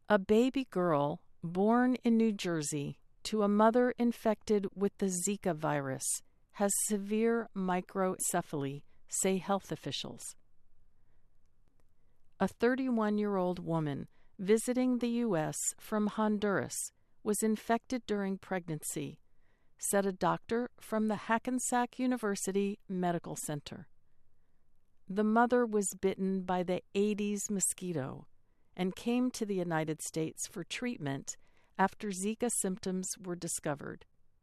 A baby girl born in New Jersey to a mother infected with the Zika virus has severe microcephaly, say health officials. A 31-year-old woman visiting the U.S. from Honduras was infected during pregnancy, said a doctor from the Hackensack University Medical Center. The mother was bitten by the Aedes mosquito and came to the United States for treatment after Zika symptoms were discovered.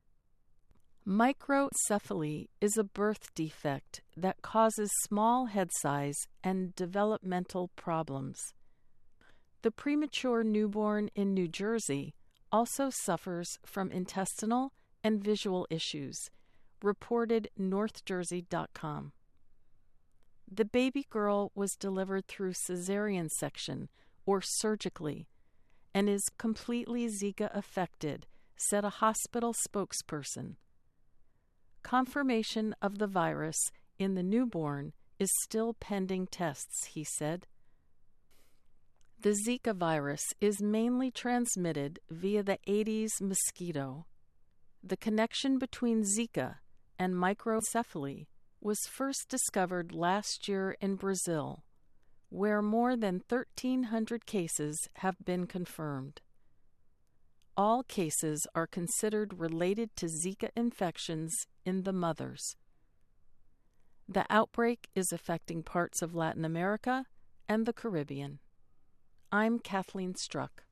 Microcephaly is a birth defect that causes small head size and developmental problems. The premature newborn in New Jersey also suffers from intestinal and visual issues, reported NorthJersey.com. The baby girl was delivered through cesarean section or surgically and is completely Zika affected, said a hospital spokesperson. Confirmation of the virus in the newborn is still pending tests, he said. The Zika virus is mainly transmitted via the Aedes mosquito. The connection between Zika and microcephaly was first discovered last year in Brazil, where more than 1,300 cases have been confirmed. All cases are considered related to Zika infections in the mothers. The outbreak is affecting parts of Latin America and the Caribbean. I'm Kathleen Struck.